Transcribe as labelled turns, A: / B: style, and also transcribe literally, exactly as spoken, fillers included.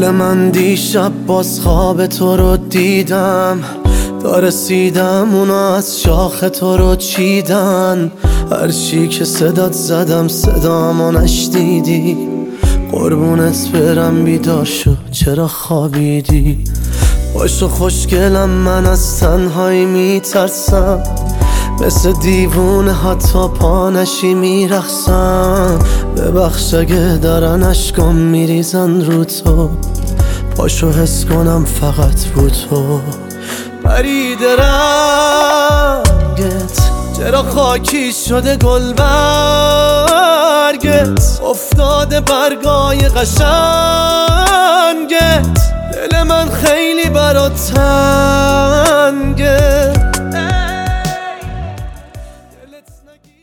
A: دل من دیشب باز خواب تو رو دیدم، تا رسیدم اونا از شاخ تو رو چیدن. هرچی که صدات زدم صدامو نشنیدی، قربونت برم بیدار شو چرا خوابیدی. باشو خوشگلم من از تنهایی میترسم، مثل دیوونه حتی پا نشی میرخصم. ببخش اگه دارن اشکام میریزن رو تو، پاشو حس کنم فقط رو تو. پرید رنگت چرا خاکی شده گل برگت، افتاده برگای قشنگت. دل من خیلی برات تنگه.